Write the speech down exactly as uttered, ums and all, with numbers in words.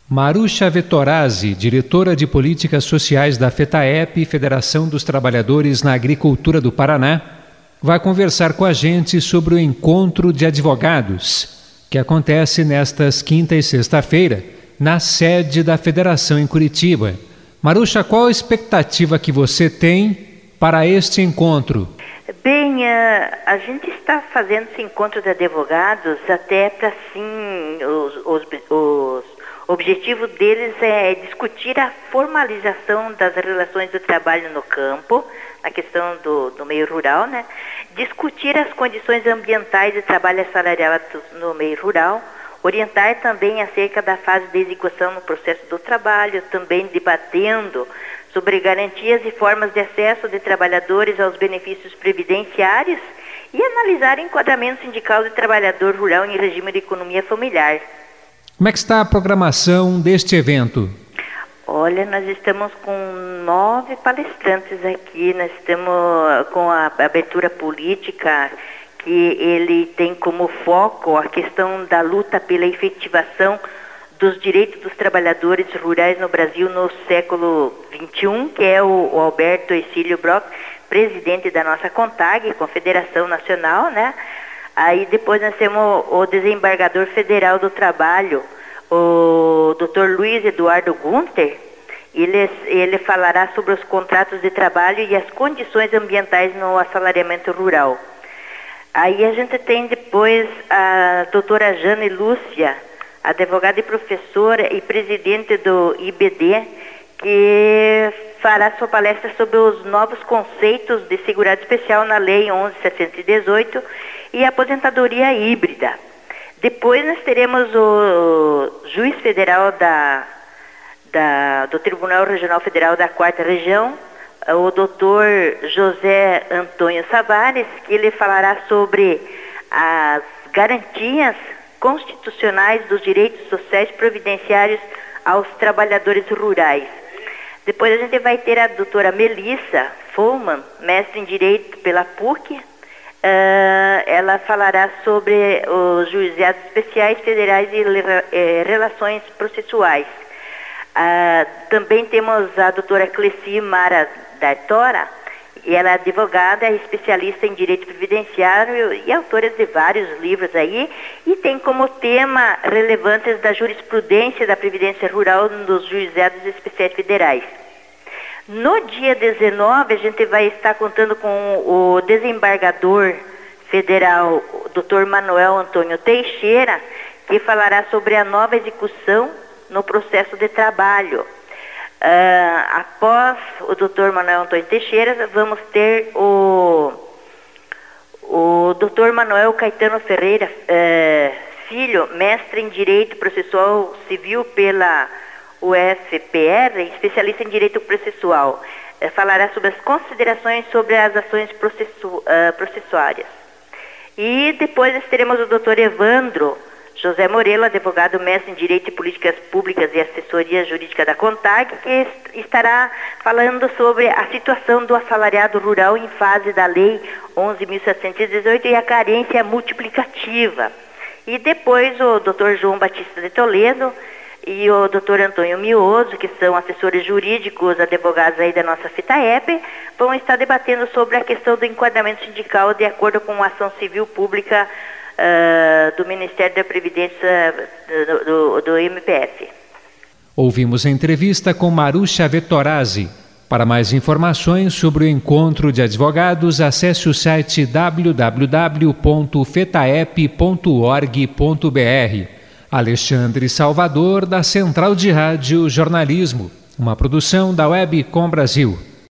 Marusha Vettorazzi, diretora de Políticas Sociais da FETAEP, Federação dos Trabalhadores na Agricultura do Paraná, vai conversar com a gente sobre o encontro de advogados, que acontece nestas quinta e sexta-feira, na sede da Federação em Curitiba. Marusha, qual a expectativa que você tem para este encontro? Bem, a gente está fazendo esse encontro de advogados até para, sim, os, os, os O objetivo deles é discutir a formalização das relações do trabalho no campo, na questão do, do meio rural, né? Discutir as condições ambientais de trabalho assalariado no meio rural, orientar também acerca da fase de execução no processo do trabalho, também debatendo sobre garantias e formas de acesso de trabalhadores aos benefícios previdenciários e analisar o enquadramento sindical de trabalhador rural em regime de economia familiar. Como é que está a programação deste evento? Olha, nós estamos com nove palestrantes aqui, nós estamos com a abertura política, que ele tem como foco a questão da luta pela efetivação dos direitos dos trabalhadores rurais no Brasil no século vinte e um, que é o, o Alberto Exílio Brock, presidente da nossa CONTAG, Confederação Nacional, né? Aí depois nós temos o desembargador federal do trabalho, o doutor Luiz Eduardo Gunter. Ele, ele falará sobre os contratos de trabalho e as condições ambientais no assalariamento rural. Aí a gente tem depois a doutora Jane Lúcia, advogada e professora e presidente do I B D, que fará sua palestra sobre os novos conceitos de segurado especial na Lei onze mil setecentos e dezoito e a aposentadoria híbrida. Depois nós teremos o juiz federal da, da, do Tribunal Regional Federal da Quarta Região, o doutor José Antônio Savares, que ele falará sobre as garantias constitucionais dos direitos sociais previdenciários aos trabalhadores rurais. Depois a gente vai ter a doutora Melissa Fullman, mestre em Direito pela P U C. Uh, ela falará sobre os juizados especiais federais e eh, relações processuais. Uh, também temos a doutora Cleci Mara D'Artora, e ela é advogada, especialista em direito previdenciário e autora de vários livros aí, e tem como tema relevantes da jurisprudência da previdência rural nos juizados especiais federais. No dia dezenove, a gente vai estar contando com o desembargador federal, o doutor Manuel Antônio Teixeira, que falará sobre a nova execução no processo de trabalho. Uh, após o doutor Manuel Antônio Teixeira, vamos ter o, o doutor Manuel Caetano Ferreira, uh, filho, mestre em Direito Processual Civil pela U F P R, especialista em Direito Processual. Uh, falará sobre as considerações sobre as ações processu, uh, processuárias. E depois nós teremos o doutor Evandro José Morelo, advogado mestre em Direito e Políticas Públicas e Assessoria Jurídica da CONTAG, que estará falando sobre a situação do assalariado rural em fase da Lei onze mil setecentos e dezoito e a carência multiplicativa. E depois o doutor João Batista de Toledo e o doutor Antônio Mioso, que são assessores jurídicos, advogados aí da nossa FETAEP, vão estar debatendo sobre a questão do enquadramento sindical de acordo com a ação civil pública Uh, do Ministério da Previdência do, do, do M P F. Ouvimos a entrevista com Marusha Vettorazzi. Para mais informações sobre o encontro de advogados, acesse o site w w w ponto fetaep ponto org ponto b r. Alexandre Salvador, da Central de Rádio Jornalismo, uma produção da Web Com Brasil.